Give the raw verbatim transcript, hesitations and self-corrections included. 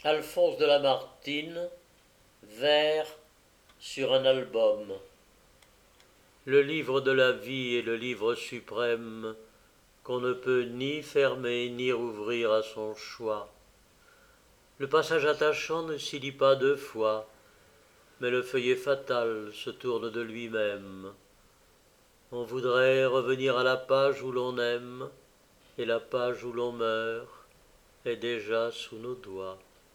Alphonse de Lamartine, vers sur un album. Le livre de la vie est le livre suprême qu'on ne peut ni fermer ni rouvrir à son choix. Le passage attachant ne s'y lit pas deux fois, mais le feuillet fatal se tourne de lui-même. On voudrait revenir à la page où l'on aime, et la page où l'on meurt est déjà sous nos doigts.